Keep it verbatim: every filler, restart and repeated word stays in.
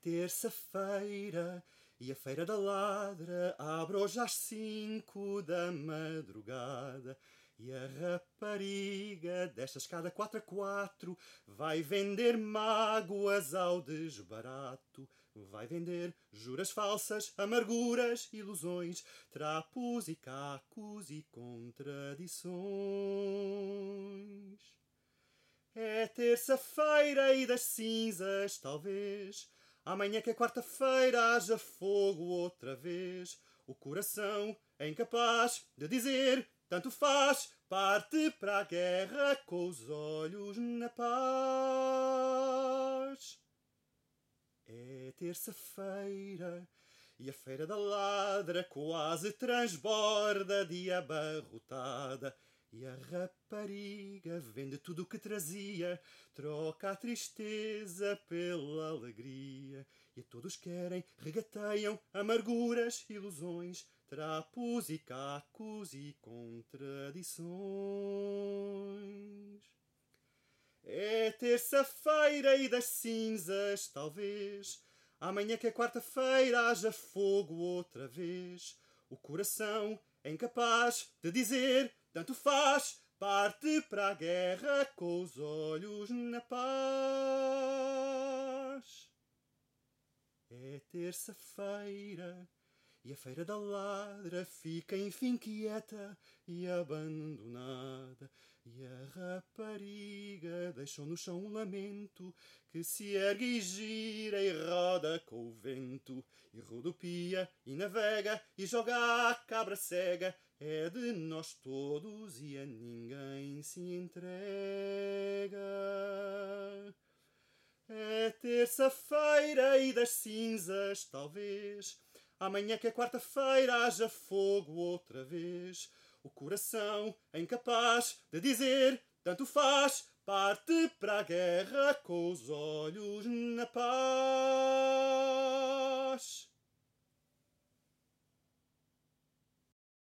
terça-feira e a feira da ladra abre hoje às cinco da madrugada. E a rapariga desta escada quatro a quatro vai vender mágoas ao desbarato. Vai vender juras falsas, amarguras, ilusões, trapos e cacos e contradições. É terça-feira e das cinzas, talvez. Amanhã que é quarta-feira haja fogo outra vez. O coração é incapaz de dizer tanto faz, parte para a guerra com os olhos na paz. É terça-feira e a feira da ladra quase transborda de abarrotada. E a rapariga vende tudo o que trazia, troca a tristeza pela alegria. E todos querem, regateiam amarguras, ilusões, trapos e cacos e contradições. É terça-feira e das cinzas, talvez. Amanhã que é quarta-feira haja fogo outra vez. O coração é incapaz de dizer tanto faz, parte para a guerra com os olhos na paz. É terça-feira e a feira da ladra fica enfim quieta e abandonada. E a rapariga deixou no chão um lamento que se ergue e gira e roda com o vento. E rodopia e navega e joga a cabra cega. É de nós todos e a ninguém se entrega. É terça-feira e das cinzas, talvez. Amanhã que é quarta-feira haja fogo outra vez. O coração é incapaz de dizer tanto faz, parte para a guerra com os olhos na paz.